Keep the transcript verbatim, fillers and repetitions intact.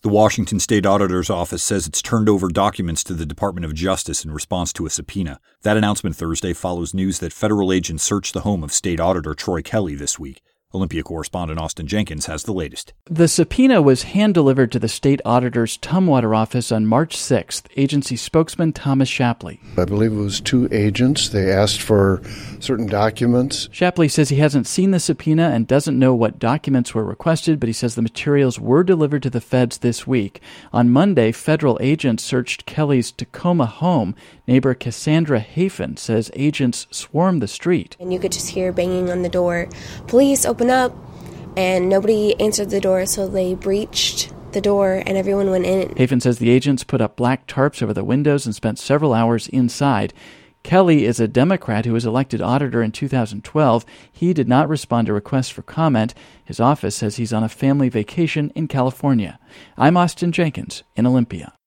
The Washington State Auditor's Office says it's turned over documents to the Department of Justice in response to a subpoena. That announcement Thursday follows news that federal agents searched the home of State Auditor Troy Kelly this week. Olympia correspondent Austin Jenkins has the latest. The subpoena was hand-delivered to the state auditor's Tumwater office on March sixth, agency spokesman Thomas Shapley. I believe it was two agents. They asked for certain documents. Shapley says he hasn't seen the subpoena and doesn't know what documents were requested, but he says the materials were delivered to the feds this week. On Monday, federal agents searched Kelly's Tacoma home. Neighbor Cassandra Hafen says agents swarmed the street. And you could just hear banging on the door. Police, open up. And nobody answered the door, so they breached the door and everyone went in. Hafen says the agents put up black tarps over the windows and spent several hours inside. Kelly is a Democrat who was elected auditor in two thousand twelve. He did not respond to requests for comment. His office says he's on a family vacation in California. I'm Austin Jenkins in Olympia.